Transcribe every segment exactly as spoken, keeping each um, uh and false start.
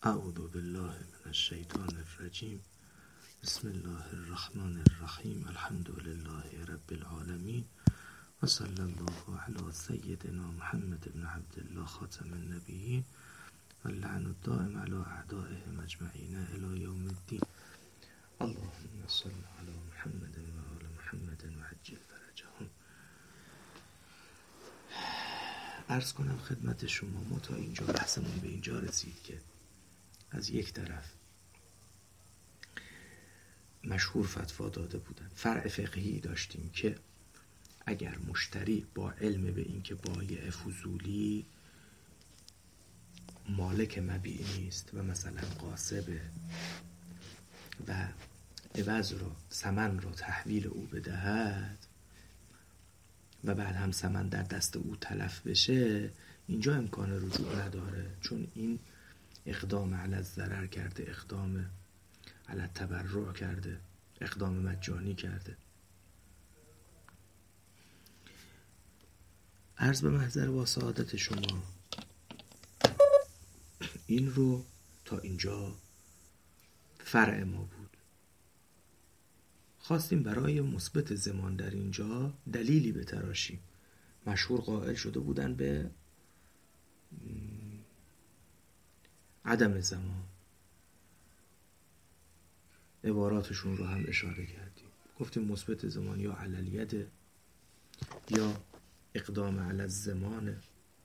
اعوذ بالله من الشیطان الرجیم. بسم الله الرحمن الرحیم. الحمد لله رب العالمین و صلی الله علی سیدنا محمد بن عبدالله خاتم النبیین و اللعن الدائم علی اعدائهم اجمعین الی یوم الدین. اللهم صل علی محمد و آل محمد و عجل فرجهم. عرض کنم خدمت شما، ما تا اینجا بحثمون به اینجا رسید که از یک طرف مشهور فتوا داده بودن، فرع فقهی داشتیم که اگر مشتری با علم به این که بایع فضولی مالک مبیع نیست و مثلا قاصبه و عوض رو ثمن رو تحویل او بدهد و بعد هم ثمن در دست او تلف بشه، اینجا امکان رجوع نداره، چون این اقدام علی الضرر کرده، اقدام علی التبرع کرده، اقدام مجانی کرده. عرض به محضر با سعادت شما این رو تا اینجا فرع ما بود. خواستیم برای مثبت زمان در اینجا دلیلی بتراشیم. مشهور قائل شده بودن به عدم زمان، عباراتشون رو هم اشاره کردیم. گفتیم مثبت زمان یا علیلیت یا اقدام علی الزمان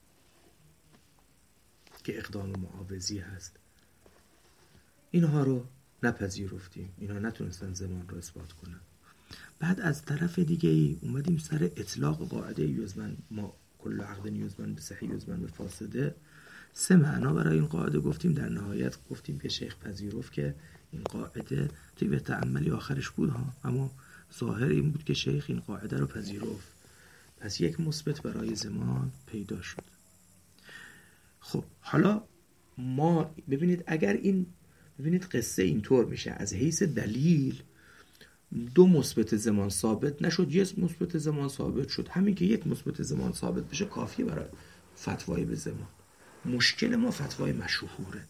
که اقدام معاوضی هست. اینها رو نپذیرفتیم، اینها نتونستن زمان رو اثبات کنن. بعد از طرف دیگه ای اومدیم سر اطلاق قاعده یزمن ما کل عقد یزمن به صحیح یزمن به فاسده. سه معنا برای این قاعده گفتیم. در نهایت گفتیم که شیخ پذیرفت که این قاعده توی به تأملی آخرش بود ها، اما ظاهر این بود که شیخ این قاعده رو پذیرفت. پس یک مثبت برای زمان پیدا شد. خب حالا ما ببینید، اگر این ببینید قصه اینطور میشه، از حیث دلیل دو مثبت زمان ثابت نشد، یک مثبت زمان ثابت شد. همین که یک مثبت زمان ثابت بشه کافیه برای فتوای به زمان. مشکل ما فتوای مشهوره.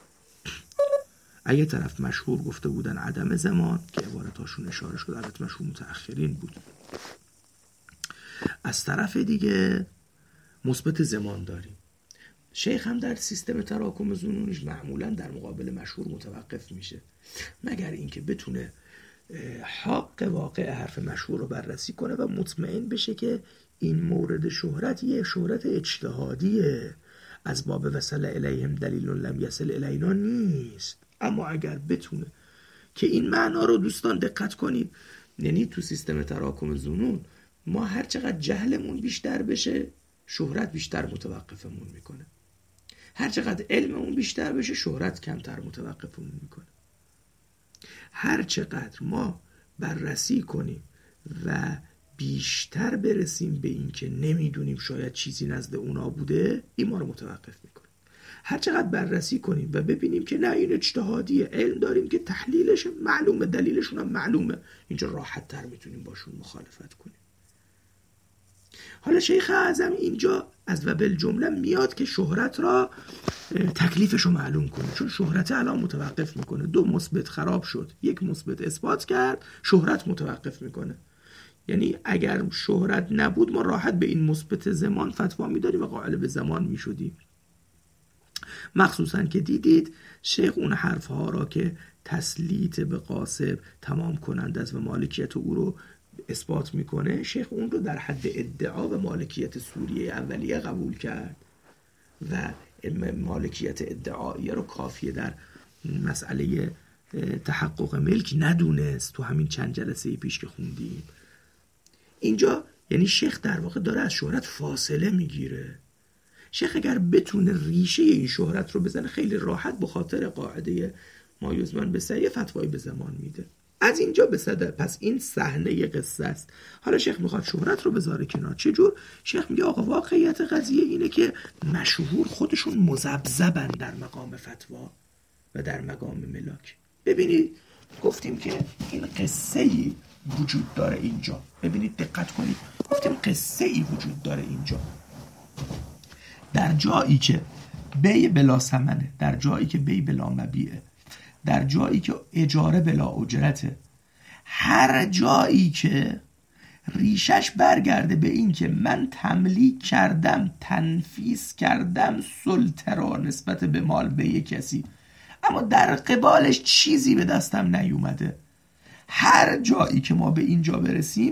اگه طرف مشهور گفته بودن عدم زمان که عبارتاشون اشاره شد، البته مشهور متأخرین بود، از طرف دیگه مثبت زمان داریم. شیخ هم در سیستم تراکم ظنونیش معمولا در مقابل مشهور متوقف میشه، مگر اینکه بتونه حق واقع حرف مشهور رو بررسی کنه و مطمئن بشه که این مورد شهرت یه شهرت اجتهادیه، از باب وصل الیهم دلیل لم یصل الینا نیست. اما اگر بتونه که این معنا رو، دوستان دقت کنید، یعنی تو سیستم تراکم ظنون ما هر چقدر جهلمون بیشتر بشه شهرت بیشتر متوقفمون میکنه، هر چقدر علممون بیشتر بشه شهرت کمتر متوقفمون میکنه. هر چقدر ما بررسی کنیم و بیشتر برسیم به این که نمیدونیم شاید چیزی نزد اونا بوده، این ما رو متوقف میکنه. هر چقدر بررسی کنیم و ببینیم که نه این اجتهادیه، علم داریم که تحلیلش معلومه، دلیلشون هم معلومه، اینجا راحت تر میتونیم باشون مخالفت کنیم. حالا شیخ اعظم اینجا از و بالجمله میاد که شهرت را تکلیفش رو معلوم کنه، چون شهرت الان متوقف میکنه. دو مثبت خراب شد، یک مثبت اثبات کرد، شهرت متوقف میکنه. یعنی اگر شهرت نبود ما راحت به این مثبت زمان فتوا میدادیم و قائل به زمان میشدیم. مخصوصا که دیدید شیخ اون حرفها را که تسلیط به قاصب تمام کننده است و مالکیت او رو اثبات میکنه، شیخ اون رو در حد ادعا و مالکیت سوریه اولیه قبول کرد و مالکیت ادعاییه رو کافیه در مسئله تحقق ملک ندونست. تو همین چند جلسه پیش که خوندیم اینجا، یعنی شیخ در واقع داره از شهرت فاصله میگیره. شیخ اگر بتونه ریشه این شهرت رو بزنه خیلی راحت به خاطر قاعده ما یزمن به صحیح فتوای به زمان میده. از اینجا به صدر. پس این صحنه قصه است. حالا شیخ میخواد شهرت رو بذاره کنار. چجور؟ شیخ میگه آقا واقعیت قضیه اینه که مشهور خودشون مذبذبن در مقام فتوا و در مقام ملاک. ببینید گفتیم که این قصه ای وجود داره اینجا. ببینید دقت کنید، گفتیم قصه ای وجود داره اینجا. در جایی که بی بلا ثمنه، در جایی که بی بلا مبیعه، در جایی که اجاره بلا اجرته، هر جایی که ریشش برگرده به این که من تملیک کردم، تنفیس کردم سلطه را نسبت به مال به یک کسی، اما در قبالش چیزی به دستم نیومده، هر جایی که ما به اینجا برسیم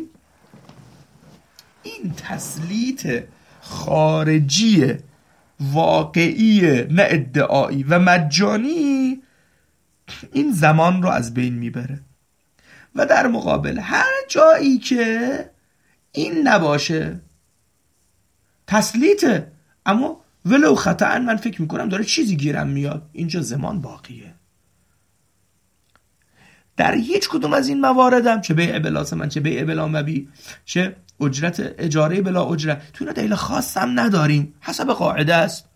این تسلیط خارجی واقعی نه ادعایی و مجانی این زمان رو از بین میبره و در مقابل هر جایی که این نباشه تسلیطه، اما ولو خطأ من فکر میکنم داره چیزی گیرم میاد، اینجا زمان باقیه. در هیچ کدوم از این مواردم چه بیع بلا ثمن، چه بیع بلا مبیع، چه اجرت اجاره بلا اجرت، تو اینا دلیل خاصم نداریم، حسب قاعده است.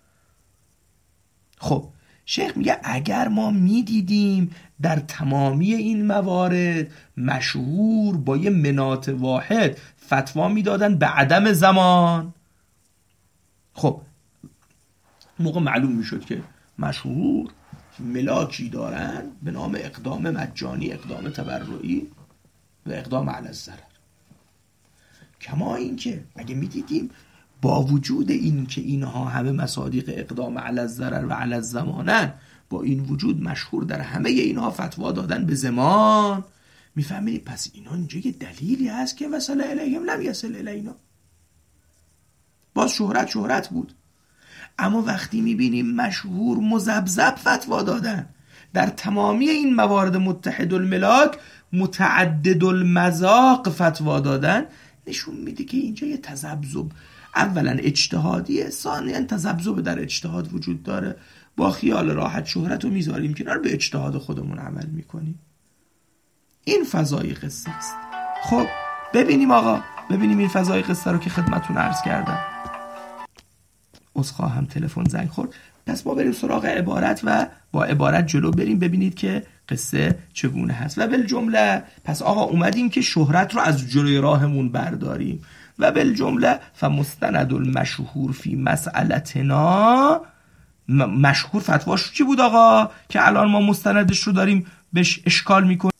خب شیخ میگه اگر ما میدیدیم در تمامی این موارد مشهور با یه منات واحد فتوا میدادن به عدم زمان، خب موقع معلوم میشد که مشهور ملاکی دارن به نام اقدام مجانی، اقدام تبرعی و اقدام علی الضرر. کما اینکه اگه میدیدیم با وجود این که اینها همه مصادیق اقدام علی الضرر و علی الزمانن، با این وجود مشهور در همه اینها فتوا دادن به زمان، میفهمید پس اینا اینجا یه دلیلی هست که وصل الیهم لم یصل الینا. باز شهرت شهرت بود، اما وقتی میبینیم مشهور مذبذب فتوا دادن در تمامی این موارد متحد الملاک متعدد المذاق فتوا دادن، نشون میده که اینجا یه تذبذب اولا اجتهادیه، ثانیا تذبذب در اجتهاد وجود داره. با خیال راحت شهرت رو میذاریم کنار، به اجتهاد خودمون عمل میکنیم. این فضای قصه است. خب ببینیم آقا، ببینیم این فضای قصه رو که خدمتون عرض کردم. عذرخواهم تلفن زنگ خورد. پس ما بریم سراغ عبارت و با عبارت جلو بریم ببینید که قصه چگونه هست. و بالجمله پس آقا اومدیم که شهرت رو از جلوی راهمون برداریم. و بالجمله فمستند المشهور فی مسئلتنا، مشهور فتواش چی بود آقا که الان ما مستندش رو داریم بهش اشکال میکنیم؟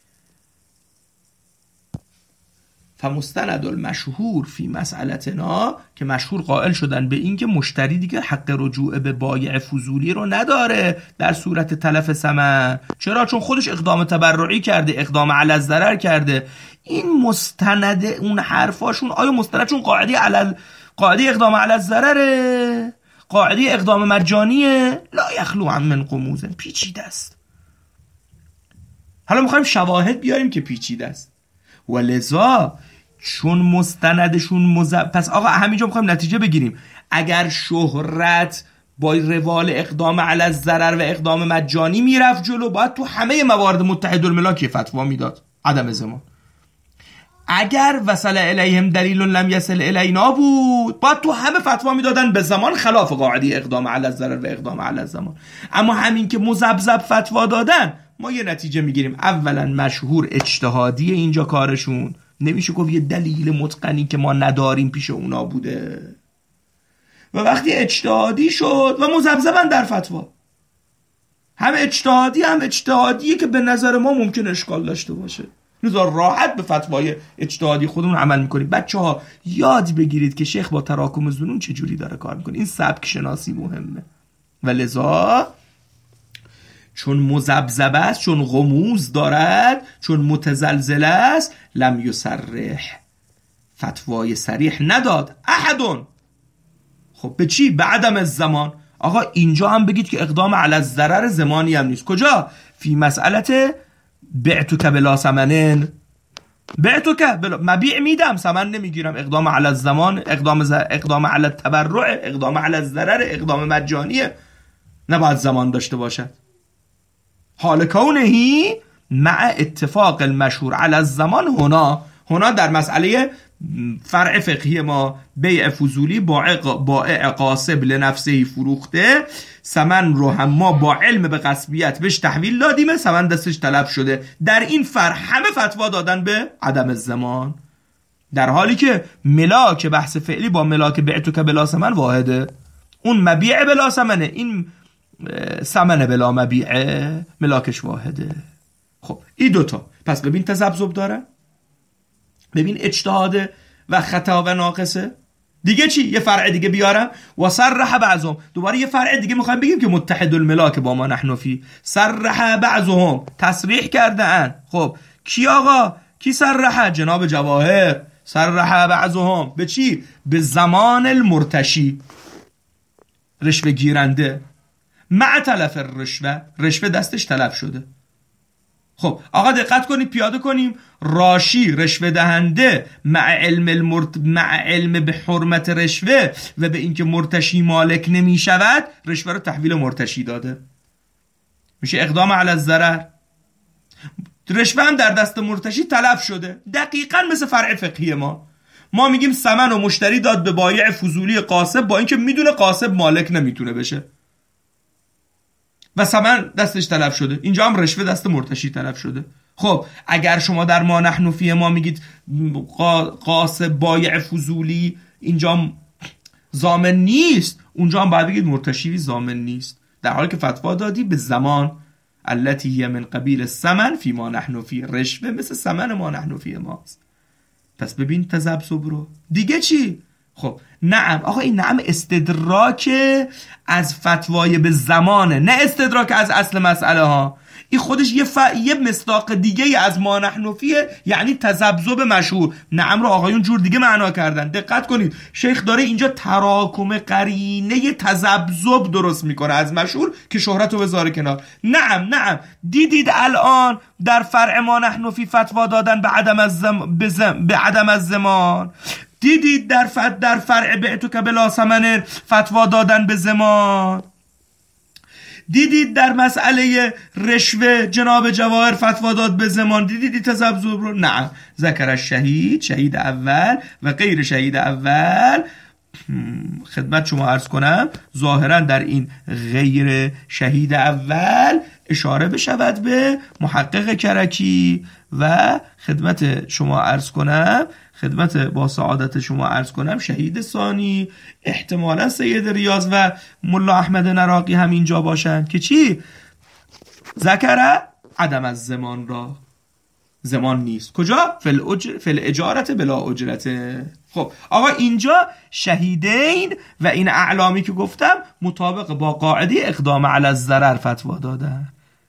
فمستند المشهور فی مسئلتنا، که مشهور قائل شدن به این که مشتری دیگه حق رجوع به بایع فضولی رو نداره در صورت تلف ثمن. چرا؟ چون خودش اقدام تبرعی کرده، اقدام علی الضرر کرده. این مستند اون حرفاشون آیا مستند چون قاعده علی قاعده اقدام علی الضرره، قاعده اقدام مجانیه؟ لا یخلو عن من غموض، پیچیده است. حالا میخوایم شواهد بیاریم که پیچیده است. ولذا چون مستندشون مزب... پس آقا همینجا میخوایم نتیجه بگیریم. اگر شهرت با روال اقدام علی الضرر و اقدام مجانی میرفت جلو، باید تو همه موارد متحد الملاک فتوا میداد عدم زمان. اگر وصل الیهم دلیل لم یصل الینا بود، باید تو همه فتوا میدادن به زمان، خلاف قاعده اقدام علی الضرر و اقدام علی الزمان. اما همین که مزبذب فتوا دادن، ما یه نتیجه میگیریم. اولا مشهور اجتهادی اینجا کارشون، نمیشه گفت یه دلیل متقنی که ما نداریم پیش اونا بوده، و وقتی اجتهادی شد و مزبذبن در فتوا، هم اجتهادی هم اجتهادیه که به نظر ما ممکن اشکال داشته باشه، لذا راحت به فتوای اجتهادی خودمون عمل میکنیم. بچه ها یاد بگیرید که شیخ با تراکم ظنون چجوری داره کار میکنه. این سبک شناسی مهمه. و لذا چون مذبذب است، چون غموض دارد، چون متزلزل است، لم یصرح، فتوای صریح نداد احدون. خب به چی؟ به عدم الزمان. آقا اینجا هم بگید که اقدام علی الضرر زمانی هم نیست. کجا؟ فی مسئله بعتک بلا ثمن، بعتک بلا مبیع میدم ثمن نمیگیرم، اقدام علی الزمان، اقدام ز... اقدام علی التبرع، اقدام علی الضرر، اقدام مجانیه، نباید زمان داشته باشد. حال کونهی مع اتفاق المشهور علی الزمان هنا، هنا در مسئله فرع فقهی ما بیع فضولی بائع قاصب لنفسه فروخته، ثمن رو هم ما با علم به غصبیت بهش تحویل دادیم، ثمن دستش طلب شده. در این فرع همه فتوا دادن به عدم الزمان، در حالی که ملاک بحث فعلی با ملاک بعتک بلا ثمن واحده. اون مبیع بلا ثمنه، این ثمن بلا مبیعه، ملاکش واحده. خب این دوتا، پس ببین تذبذب داره، ببین اجتهاد و خطا و ناقصه. دیگه چی؟ یه فرع دیگه بیارم و صرح بعضهم، دوباره یه فرع دیگه میخوایم بگیم که متحد الملاک با ما نحن فی. صرح بعضهم، تصریح کرده ان. خب کی آقا؟ کی صرح؟ جناب جواهر. صرح بعضهم به چی؟ به زمان المرتشی، رشوه گیرنده، مع تلف الرشوه، رشوه دستش تلف شده. خب آقا دقت کنید، پیاده کنیم. راشی، رشوه دهنده، مع علم المرت... مع علم به حرمت رشوه و به اینکه مرتشی مالک نمی شود، رشوه رو تحویل مرتشی داده، میشه اقدام علی الضرر. رشوه هم در دست مرتشی تلف شده، دقیقاً مثل فرع فقهی ما. ما میگیم ثمن و مشتری داد به بایع فضولی قاسب، با اینکه میدونه قاسب مالک نمیتونه بشه و ثمن دستش تلف شده. اینجا هم رشوه دست مرتشی تلف شده. خب اگر شما در ما نحن فیه ما میگید قاسب بایع فضولی اینجا ضامن نیست، اونجا هم باید بگید مرتشی ضامن نیست، در حالی که فتوا دادی به زمان التي هي من قبیل الثمن فی ما نحن فیه، رشوه مثل ثمن ما نحن فیه ماست. پس ببین تذبذب رو. دیگه چی؟ خب نعم آقا، این نعم استدراک از فتوای به زمانه، نه استدراک از اصل مسئله ها. این خودش یه, ف... یه مصداق دیگه از ما نحن فیه، یعنی تذبذب مشهور. نعم رو آقایون جور دیگه معنا کردن. دقت کنید، شیخ داره اینجا تراکم قرینه تذبذب درست میکنه از مشهور که شهرت رو بذاره کنار. نعم نعم دیدید الان در فرع ما نحن فی فتوا دادن به عدم الزم... به, زم... به عدم الزمان. دیدید در فت در فرع بعتو که بلا ثمن فتوا دادن به زمان. دیدید در مسئله رشوه جناب جواهر فتوا داد به زمان. دیدید تذبذب رو؟ نه. ذکر الشهید، شهید اول و غیر شهید اول. خدمت شما عرض کنم ظاهرا در این غیر شهید اول اشاره بشود به محقق کرکی و خدمت شما عرض کنم خدمت با سعادت شما عرض کنم شهید ثانی احتمالا سید ریاض و ملا احمد نراقی هم اینجا باشند که چی؟ ذکر عدم از زمان را، زمان نیست. کجا؟ فل اجارت بلا اجرت. خب آقا اینجا شهیدین و این اعلامی که گفتم مطابق با قاعده اقدام علی الضرر فتوا دادن.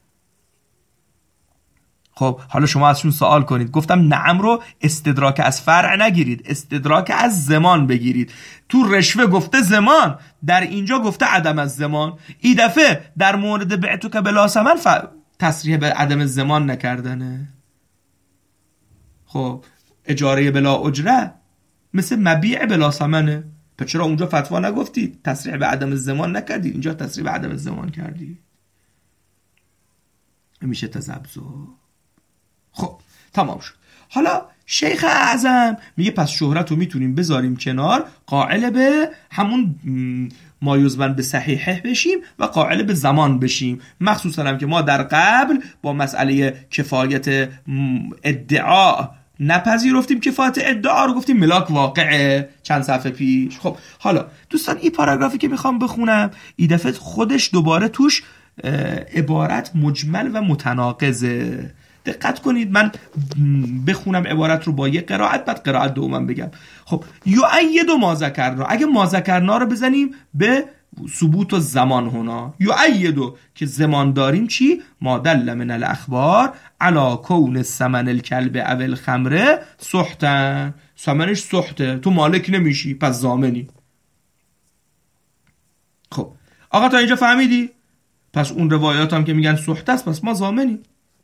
خب حالا شما ازشون سوال کنید. گفتم نعم رو استدراک از فرع نگیرید، استدراک از زمان بگیرید. تو رشوه گفته زمان، در اینجا گفته عدم از زمان. این دفعه در مورد بعتو که بلا ثمن ف... تصریح به عدم زمان نکردنه. خب اجاره بلا اجره مثل مبیع بلا ثمنه. پس چرا اونجا فتوا نگفتید؟ تصریح به عدم زمان نکردید، اینجا تصریح به عدم زمان کردید. میشه تذبذب. خب تمام شد. حالا شیخ اعظم میگه پس شهرت رو میتونیم بذاریم کنار، قائل به همون مایوزبن به صحیحه بشیم و قائل به زمان بشیم. مخصوصا هم که ما در قبل با مسئله کفایت ادعا نپذیرفتیم، کفایت ادعا رو گفتیم ملاک واقعه چند صفحه پیش. خب حالا دوستان این پاراگرافی که میخوام بخونم این دفعه خودش دوباره توش عبارت مجمل و متناقضه. دقت کنید، من بخونم عبارت رو با یک قرائت بعد قرائت دومم بگم. خب یؤید ما ذکرنا، اگه ما ذکرنا رو بزنیم به ثبوت و زمان هنا، یؤید که زمان داریم چی؟ ما دل من الاخبار علی کون ثمن الکلب او الخمره سحتن، ثمنش سحته، تو مالک نمیشی پس ضامنی. خب آقا تا اینجا فهمیدی؟ پس اون روایات هم که میگن سحت است پس ما ضامنیم.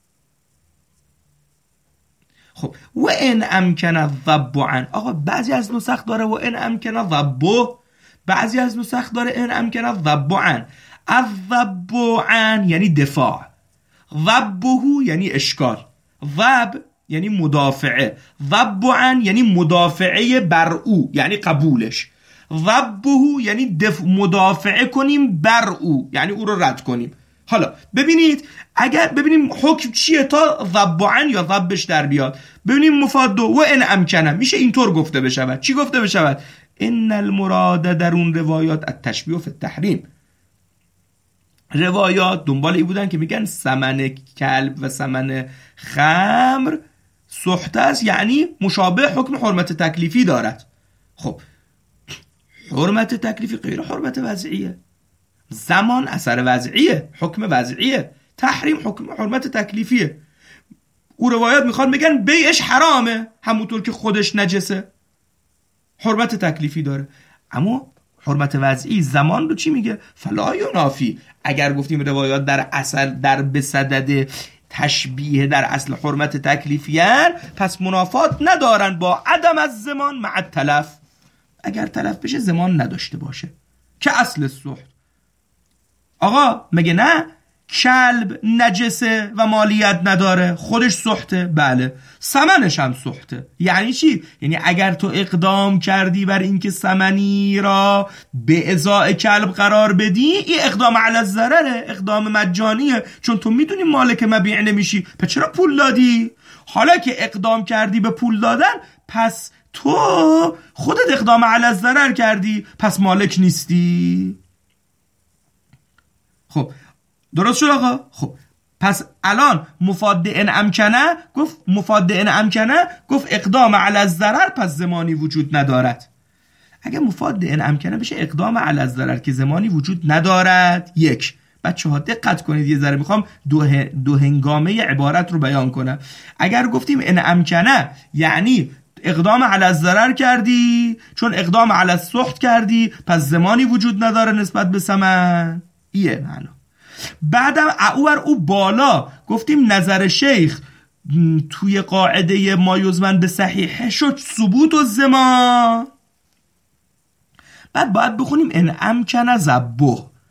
خب و ان امکن الضب عن، آقا بعضی از نسخ داره و ان امکن الضب، بعضی از نسخ داره ان امکن الضب عن. الضب عن یعنی دفاع، ضبه یعنی اشکال، ضب یعنی مدافعه، ضب عن یعنی مدافعه بر او یعنی قبولش، ضبه یعنی دف... مدافعه کنیم بر او یعنی او رو رد کنیم. حالا ببینید اگر ببینیم حکم چیه تا ضب عن یا ضبش در بیاد. ببینیم مفاد و ان امکنه میشه اینطور گفته بشود. چی گفته بشود؟ ان المراد در اون روایات التشبیه فی التحریم، روایات دنبال ای بودن که میگن ثمن کلب و ثمن خمر سحت است، یعنی مشابه حکم حرمت تکلیفی دارد. خب حرمت تکلیفی غیر حرمت وضعیه، زمان اثر وضعیه، حکم وضعیه، تحریم حکم حرمت تکلیفیه. او روایات میخوان بگن بیعش حرامه همونطور که خودش نجسه، حرمت تکلیفی داره. اما حرمت وضعی زمان رو چی میگه؟ فلا ینافی. اگر گفتیم روایات در اصل در بصدد تشبیه در اصل حرمت تکلیفیان، پس منافات ندارن با عدم از زمان مع تلف. اگر تلف بشه زمان نداشته باشه که اصل سحت. آقا مگه نه کلب نجسه و مالیت نداره، خودش سحته؟ بله، ثمنش هم سحته. یعنی چی؟ یعنی اگر تو اقدام کردی بر اینکه ثمنی را به ازای کلب قرار بدی، این اقدام علی الضرره، اقدام مجانیه، چون تو میدونی مالک مبیع نمیشی، پس چرا پول دادی؟ حالا که اقدام کردی به پول دادن، پس تو خودت اقدام علی الضرر کردی، پس مالک نیستی. خب درست شد آقا؟ خب پس الان مفاد ان امکنه گفت مفاد ان امکنه گفت اقدام علی الضرر، پس زمانی وجود ندارد. اگه مفاد ان امکنه بشه اقدام علی الضرر که زمانی وجود ندارد. یک، بچه ها دقت کنید یه ذره میخوام دو, دو هنگامه عبارت رو بیان کنم. اگر گفتیم ان امکنه یعنی اقدام علی الضرر کردی، چون اقدام علی السحت کردی، پس زمانی وجود نداره نسبت به ثمن. ایه معنا. بعدم او او بالا گفتیم نظر شیخ توی قاعده ما یزمن به صحیحه شد ثبوت و زمان. بعد باید بخونیم ان امکن ذبه،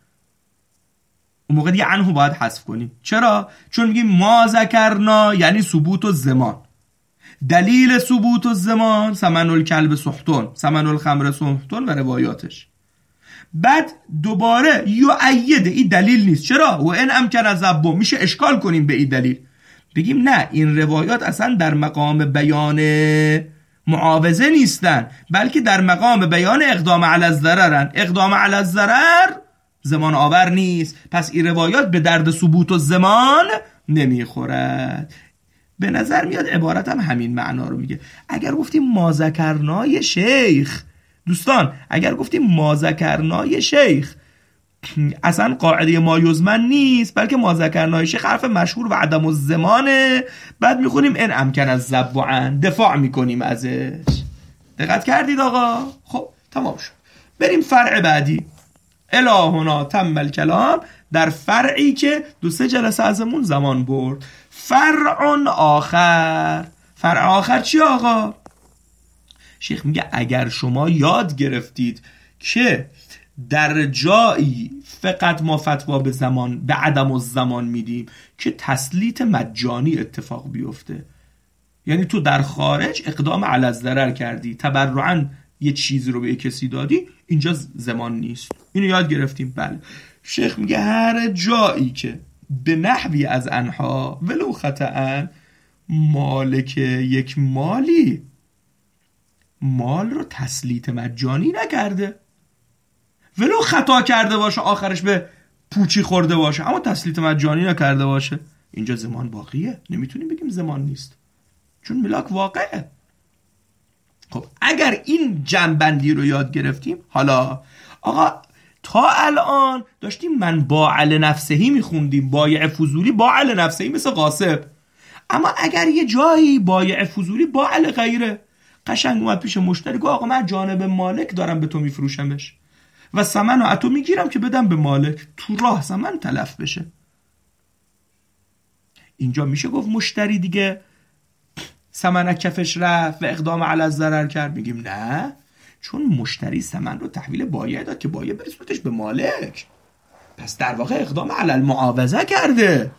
اون موقع دیگه عنه باید حذف کنیم. چرا؟ چون میگیم ما ذکرنا یعنی ثبوت و زمان. دلیل ثبوت و زمان ثمن الکلب سحتون، ثمن الخمر سحتون و روایاتش. بعد دوباره یؤید، این دلیل نیست. چرا؟ و ان امکن ذبه، میشه اشکال کنیم به این دلیل، بگیم نه این روایات اصلا در مقام بیان معاوضه نیستن، بلکه در مقام بیان اقدام علی الضررن. اقدام علی الضرر زمان آور نیست، پس این روایات به درد ثبوت و زمان نمیخورد. به نظر میاد عبارت هم همین معنا رو میگه. اگر گفتیم ما ذکرنای شیخ، دوستان اگر گفتیم ما ذکرنای شیخ اصلا قاعده ما یزمن نیست، بلکه ما ذکرنای شیخ حرف مشهور و عدم الزمانه. بعد میخونیم ان امکن الذب عن، دفاع میکنیم ازش. دقت کردید آقا؟ خب تمام شد. بریم فرع بعدی. الهنا تم الکلام، در فرعی که دو سه جلسه ازمون زمان برد. فرع آخر. فرع آخر چی آقا؟ شیخ میگه اگر شما یاد گرفتید که در جایی فقط ما فتوا به زمان به عدم الزمان میدیم که تسلیط مجانی اتفاق بیفته، یعنی تو در خارج اقدام علی الضرر کردی، تبرعاً یه چیزی رو به کسی دادی، اینجا زمان نیست. اینو یاد گرفتیم. بله. شیخ میگه هر جایی که به نحوی از انها ولو خطأن مالک یک مالی مال رو تسلیط مجانی نکرده، ولو خطا کرده باشه آخرش به پوچی خورده باشه، اما تسلیط مجانی نکرده باشه، اینجا زمان باقیه. نمیتونیم بگیم زمان نیست، چون ملاک واقعه. خب اگر این جنبندی رو یاد گرفتیم، حالا آقا تا الان داشتیم من باعل نفسهی میخوندیم، بایع فضولی باعل نفسهی مثل غاصب، اما اگر یه جایی بایع فضولی باعل غیره، قشنگ اومد پیش مشتری گفت آقا من جانب مالک دارم به تو میفروشمش و ثمن رو اتو میگیرم که بدم به مالک، تو راه ثمن تلف بشه، اینجا میشه گفت مشتری دیگه ثمن کفش رفت و اقدام علی الضرر کرد؟ میگیم نه، چون مشتری ثمن رو تحویل بایع داد که بایع برسونتش به مالک، پس در واقع اقدام علی المعاوضه کرده،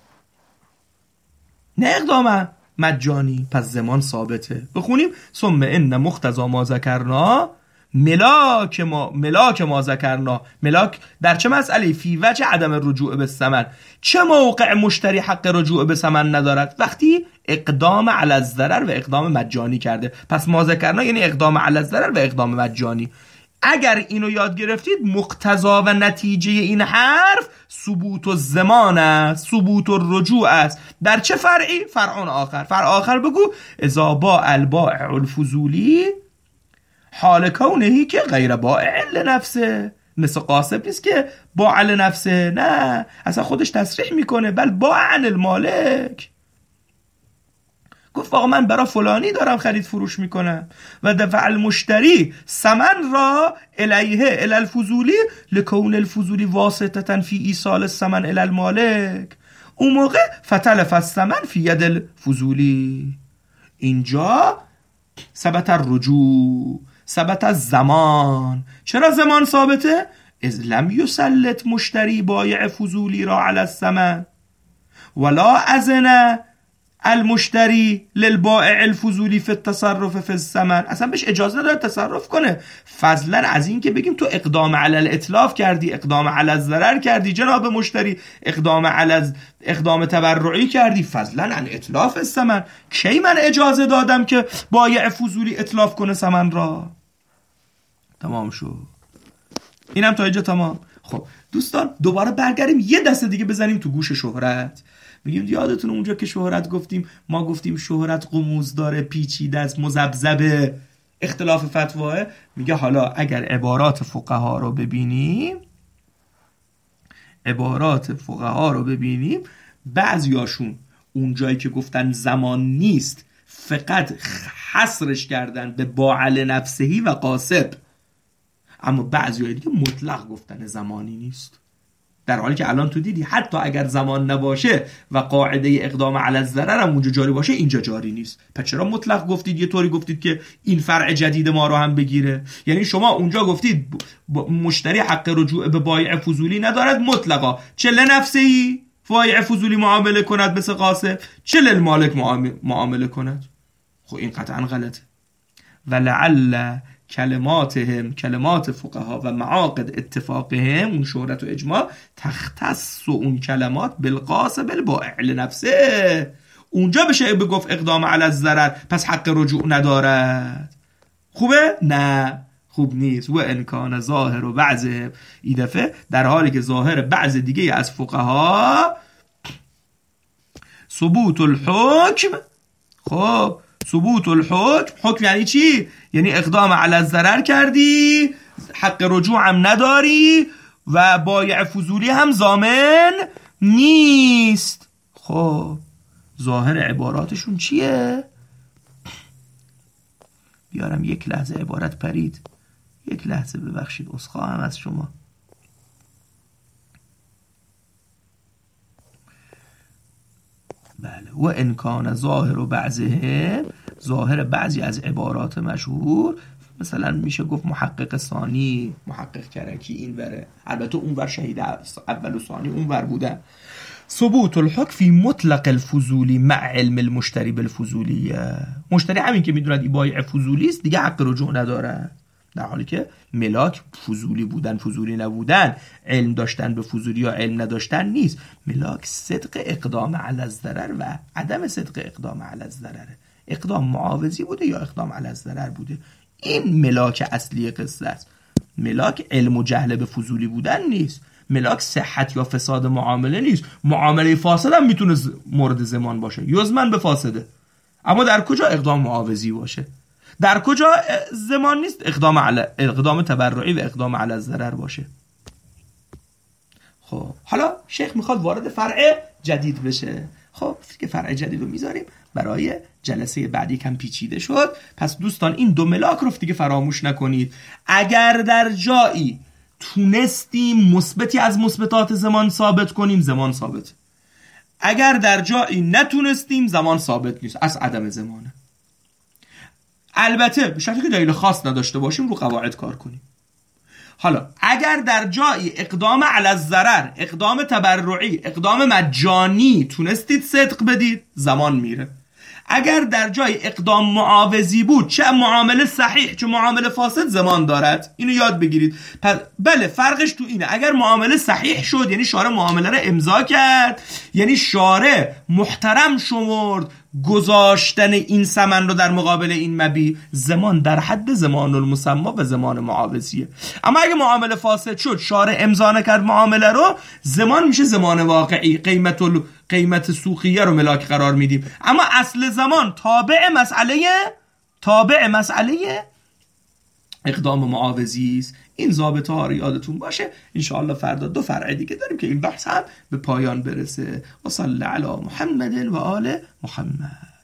نه اقدام مجانی، پس زمان ثابته. بخونیم ثم ان مقتضی ما ذکرنا ملاک ما ملاک ما ذکرنا، ملاک در چه مسئله؟ فی وجه عدم رجوع به ثمن. چه موقع مشتری حق رجوع به ثمن ندارد؟ وقتی اقدام علی الضرر و اقدام مجانی کرده. پس ما ذکرنا یعنی اقدام علی الضرر و اقدام مجانی. اگر اینو یاد گرفتید مقتضا و نتیجه این حرف ثبوت الزمان است، ثبوت الرجوع است. در چه فرعی؟ فرعون آخر. فرع آخر بگو اذا با البائع الفضولی حال کونهی که غیر بائع لنفسه. مثل قاسب نیست که باع لنفسه، نه اصلا خودش تصریح میکنه بل باع عن المالک. گفت آقا من برای فلانی دارم خرید فروش میکنم و دفع المشتری ثمن را الیه الی الفضولی لکون الفضولی واسطه فی ایصال الثمن الی المالک. اون موقع فتلف الثمن فی ید الفضولی. اینجا ثبت الرجوع، ثبت الزمان. چرا زمان ثابته؟ اذ لم یسلط مشتری بایع فضولی را علی الثمن ولا اذن المشتری للبائع الفضولی فی التصرف فی الثمن. اصلا بهش اجازه نداره تصرف کنه، فضلا از این که بگیم تو اقدام علی الاتلاف کردی، اقدام علی الضرر کردی جناب مشتری، اقدام علی اقدام تبرعی کردی، فضلا عن اتلاف الثمن. کی من اجازه دادم که بایع فضولی اتلاف کنه ثمن را؟ تمام شد. اینم تا اینجا تمام. خب دوستان دوباره برگردیم یه دست دیگه بزنیم تو گوش شهرت. میگیم یادتون اونجا که شهرت گفتیم، ما گفتیم شهرت قموز داره، پیچیده است، مذبذبه، اختلاف فتواه. میگه حالا اگر عبارات فقها رو ببینیم، عبارات فقها رو ببینیم بعضیاشون اونجایی که گفتن زمان نیست فقط حصرش کردن به باعل نفسهی و قاسب، اما بعضی دیگه مطلق گفتن زمانی نیست. در حالی که الان تو دیدی حتی اگر زمان نباشه و قاعده اقدام علی الضرر هم اونجا جاری باشه اینجا جاری نیست. پس چرا مطلق گفتید؟ یه طوری گفتید که این فرع جدید ما رو هم بگیره. یعنی شما اونجا گفتید مشتری حق رجوع به بایع فضولی ندارد مطلقا، چه لنفسهی بایع فضولی معامله کند مثل قاسم، چه للمالک معامله کند. خب این قطعا غلطه. ولعل کلماتهم، کلمات فقها و معاقد اتفاقهم، اون شهرت و اجماع، تختص اون کلمات بالقاسب البائع لنفسه. اونجا بشه بگفت اقدام علی الضرر پس حق رجوع ندارد. خوبه؟ نه خوب نیست. و انکان ظاهر و بعض این دفعه در حالی که ظاهر بعض دیگه از فقها ثبوت الحکم. خب ثبوت الحکم، حکم یعنی چی؟ یعنی اقدام علی الضرر کردی، حق رجوع هم نداری و بایع فضولی هم ضامن نیست. خب ظاهر عباراتشون چیه؟ بیارم یک لحظه، عبارت پرید، یک لحظه ببخشید، عذرخواهم از شما. بله. و انکان ظاهر و بعضه، ظاهر بعضی از عبارات مشهور، مثلا میشه گفت محقق ثانی، محقق کرکی این وره، البته اون ور شهید اول و ثانی اون ور بودن. ثبوت الحکم فی مطلق الفضولی مع علم المشتری بالفضولیه. مشتری همین که میدوند این بایع فضولی است دیگه حق رجوع نداره، در حالی که ملاک فضولی بودن فضولی نبودن، علم داشتن به فضولی یا علم نداشتن نیست. ملاک صدق اقدام علی الضرر و عدم صدق اقدام علی الضرر، اقدام معاوضی بوده یا اقدام علی الضرر بوده. این ملاک اصلی قصه است. ملاک علم و جهل به فضولی بودن نیست. ملاک صحت یا فساد معامله نیست. معامله فاسد هم میتونه مورد زمان باشه، یزمن به فاسده، اما در کجا اقدام معاوضی باشه، در کجا زمان نیست اقدام علی اقدام تبرعی و اقدام علی الضرر باشه. خب حالا شیخ میخواد وارد فرع جدید بشه. خب که فرع جدید رو میذاریم برای جلسه بعدی، کم پیچیده شد. پس دوستان این دو ملاک رو دیگه فراموش نکنید. اگر در جایی تونستیم مثبتی از مثبتات زمان ثابت کنیم، زمان ثابت. اگر در جایی نتونستیم، زمان ثابت نیست، از عدم زمانه. البته به شرطی که دلیل خاص نداشته باشیم رو قواعد کار کنیم. حالا اگر در جایی اقدام علی الضرر، اقدام تبرعی، اقدام مجانی تونستید صدق بدید، زمان میره. اگر در جای اقدام معاوضی بود، چه معامله صحیح چه معامله فاسد زمان دارد. اینو یاد بگیرید. پس بله فرقش تو اینه، اگر معامله صحیح شد یعنی شارع معامله رو امضا کرد، یعنی شارع محترم شمرد گذاشتن این ثمن رو در مقابل این مبیع، زمان در حد زمان المسمى و زمان معاوضیه. اما اگه معامله فاسد شد، شارع امضا نکرد معامله رو، زمان میشه زمان واقعی، قیمت ال... قیمت سوقیه رو ملاک قرار میدیم. اما اصل زمان تابع مسئله تابع مسئله اقدام معاوضی است. این ضابطه ها رو یادتون باشه. انشاءالله فردا دو فرع دیگه داریم که این بحث هم به پایان برسه. و صلی علی محمد و آل محمد.